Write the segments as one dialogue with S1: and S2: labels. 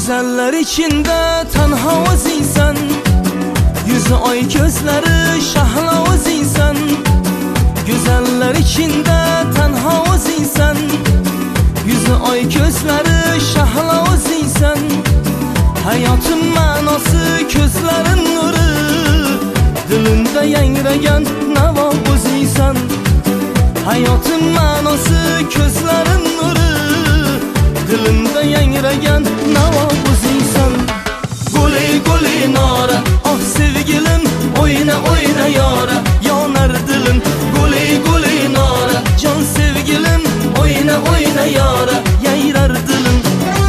S1: Güzeller içinde tenha ozinsan, yüzü ay gözleri şahla ozinsan. Güzeller içinde tenha ozinsan, yüzü ay gözleri şahla ozinsan. Hayatın manası gözlerin nuru, dilinde yangragan nava ozinsan. Hayatın manası gözlerin nuru, dilinde yangragan nava ozinsan. Guli guli nara, ah sevgilim oyna oyna yara, yanar dilim. Guli guli nara, can sevgilim oyna oyna yara, yayrar dilim.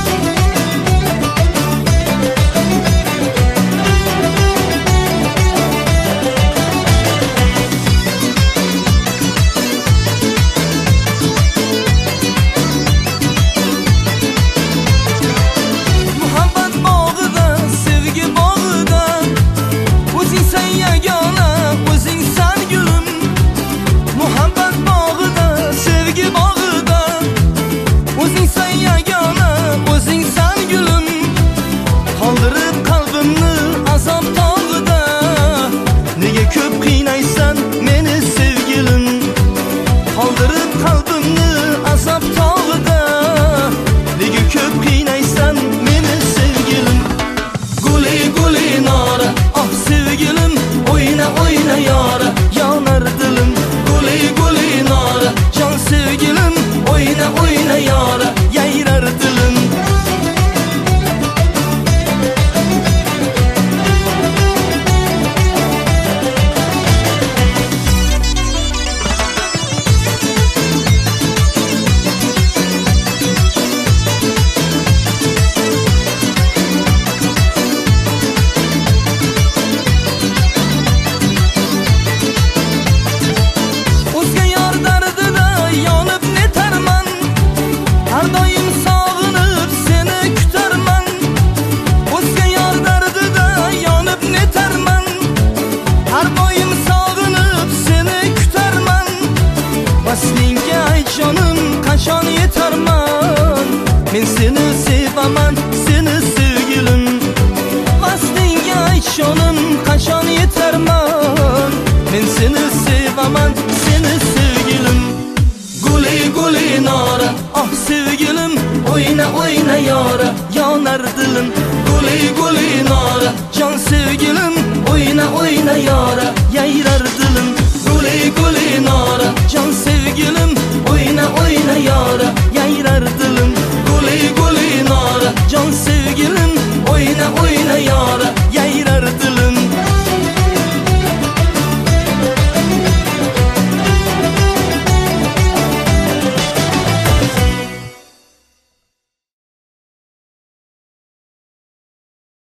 S1: Men seni sevaman, seni sevgilim. Vaslinga ayt canım, kaçan yeterman. Men seni sevaman, seni sevgilim. Guli guli nara, ah sevgilim oyna oyna yara, yanar dilim. Guli guli nara, can sevgilim oyna oyna yara, yayrar dilim. Guli guli